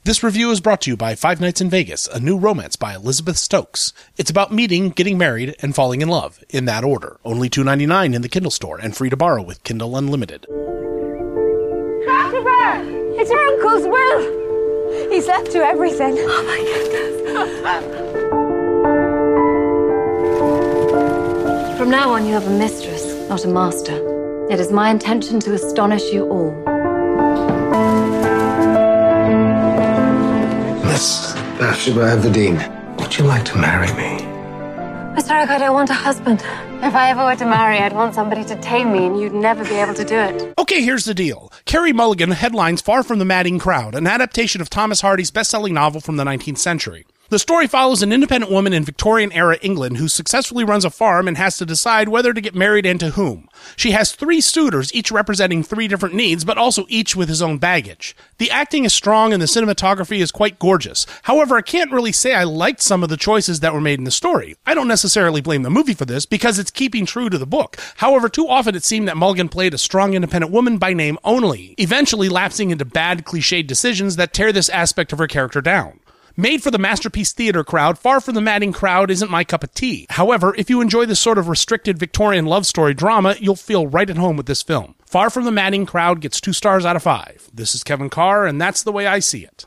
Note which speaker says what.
Speaker 1: This review is brought to you by Five Nights in Vegas, a new romance by Elizabeth Stokes. It's about meeting, getting married, and falling in love, in that order. Only $2.99 in the Kindle store, and free to borrow with Kindle Unlimited.
Speaker 2: Christopher! It's your uncle's will! He's left you everything. Oh my goodness.
Speaker 3: From now on, you have a mistress, not a master. It is my intention to astonish you all.
Speaker 4: Miss Bathsheba Everdeen, would you like to marry me?
Speaker 3: Mr. Oak, I don't want a husband. If I ever were to marry, I'd want somebody to tame me, and you'd never be able to do it.
Speaker 1: Okay, here's the deal. Carey Mulligan headlines Far From the Madding Crowd, an adaptation of Thomas Hardy's best-selling novel from the 19th century. The story follows an independent woman in Victorian-era England who successfully runs a farm and has to decide whether to get married and to whom. She has 3 suitors, each representing 3 different needs, but also each with his own baggage. The acting is strong and the cinematography is quite gorgeous. However, I can't really say I liked some of the choices that were made in the story. I don't necessarily blame the movie for this because it's keeping true to the book. However, too often it seemed that Mulligan played a strong independent woman by name only, eventually lapsing into bad, cliched decisions that tear this aspect of her character down. Made for the Masterpiece Theater crowd, Far From the Madding Crowd isn't my cup of tea. However, if you enjoy this sort of restricted Victorian love story drama, you'll feel right at home with this film. Far From the Madding Crowd gets 2 stars out of 5. This is Kevin Carr, and that's the way I see it.